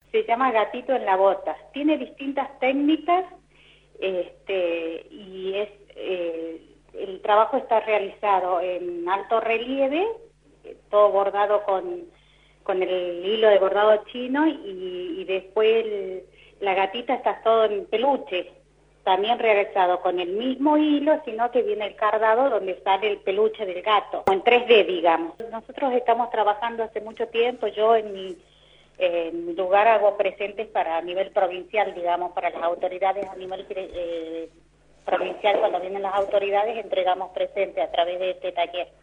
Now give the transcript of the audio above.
Se llama Gatito en la Bota. Tiene distintas técnicas y el trabajo está realizado en alto relieve, todo bordado con el hilo de bordado chino y después la gatita está todo en peluche, también realizado con el mismo hilo, sino que viene el cardado donde sale el peluche del gato, en 3D, digamos. Nosotros estamos trabajando hace mucho tiempo, yo en mi lugar hago presentes a nivel provincial, digamos, para las autoridades a nivel provincial. Cuando vienen las autoridades entregamos presentes a través de este taller.